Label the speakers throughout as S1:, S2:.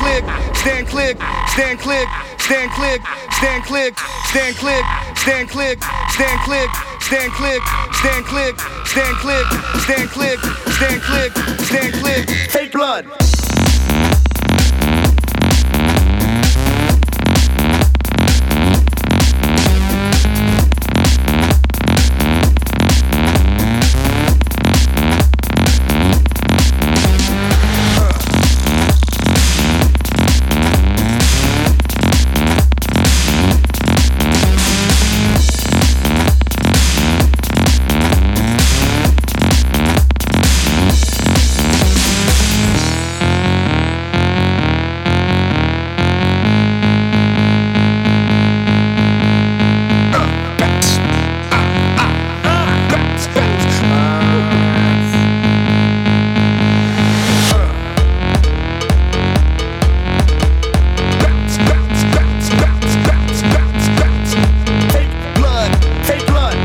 S1: click, stand click, stand click, stand click, stand click, stand click, stand click, stand click, stand click, stand click, stand click, stand click, stand click, stand click, fake blood.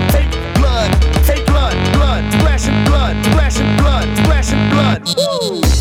S1: Splashing blood, splashing blood, splashing blood. Woo!